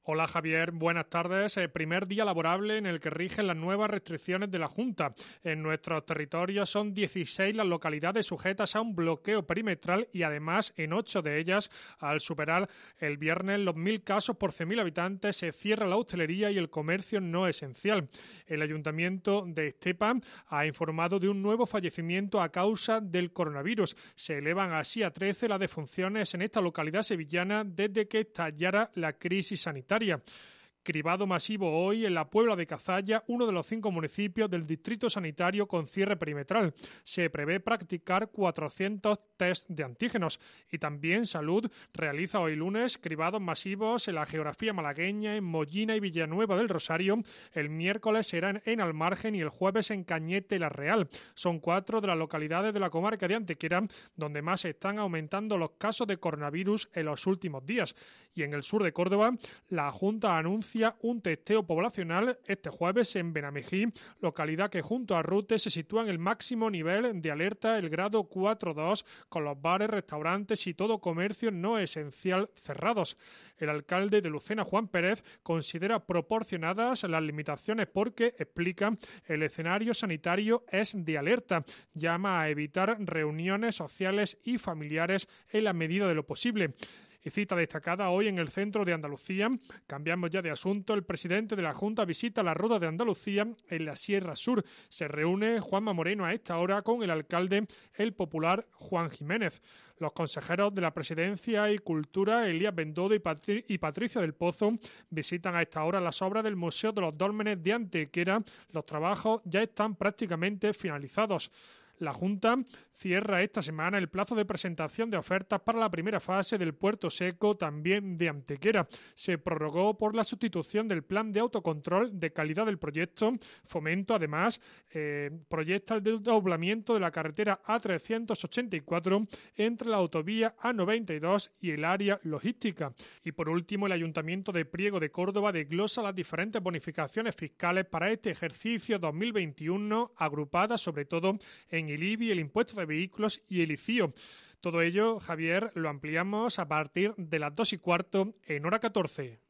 Hola Javier, buenas tardes. Primer día laborable en el que rigen las nuevas restricciones de la Junta. En nuestros territorios son 16 las localidades sujetas a un bloqueo perimetral y además en 8 de ellas, al superar el viernes los 1.000 casos por 100.000 habitantes, se cierra la hostelería y el comercio no esencial. El Ayuntamiento de Estepa ha informado de un nuevo fallecimiento a causa del coronavirus. Se elevan así a 13 las defunciones en esta localidad sevillana desde que estallara la crisis sanitaria. Cribado masivo hoy en la Puebla de Cazalla, uno de los 5 municipios del distrito sanitario con cierre perimetral. Se prevé practicar 400 test de antígenos. Y también Salud realiza hoy lunes cribados masivos en la geografía malagueña, en Mollina y Villanueva del Rosario. El miércoles serán en Almargen y el jueves en Cañete y La Real. Son 4 de las localidades de la comarca de Antequera donde más están aumentando los casos de coronavirus en los últimos días. Y en el sur de Córdoba, la Junta anuncia un testeo poblacional este jueves en Benamejí, localidad que junto a Rute se sitúa en el máximo nivel de alerta, el grado 4.2, con los bares, restaurantes y todo comercio no esencial cerrados. El alcalde de Lucena, Juan Pérez, considera proporcionadas las limitaciones porque, explica, el escenario sanitario es de alerta. Llama a evitar reuniones sociales y familiares en la medida de lo posible. Y cita destacada hoy en el centro de Andalucía. Cambiamos ya de asunto. El presidente de la Junta visita la Ruta de Andalucía en la Sierra Sur. Se reúne Juanma Moreno a esta hora con el alcalde, el popular Juan Jiménez. Los consejeros de la Presidencia y Cultura, Elías Bendodo y Patricia del Pozo, visitan a esta hora las obras del Museo de los Dólmenes de Antequera. Los trabajos ya están prácticamente finalizados. La Junta cierra esta semana el plazo de presentación de ofertas para la primera fase del Puerto Seco, también de Antequera. Se prorrogó por la sustitución del plan de autocontrol de calidad del proyecto. Fomento, además, proyecta el desdoblamiento de la carretera A384 entre la autovía A92 y el área logística. Y por último, el Ayuntamiento de Priego de Córdoba desglosa las diferentes bonificaciones fiscales para este ejercicio 2021, agrupadas sobre todo en el IBI, el impuesto de vehículos y el ICIO. Todo ello, Javier, lo ampliamos a partir de las 2:15 en hora 14.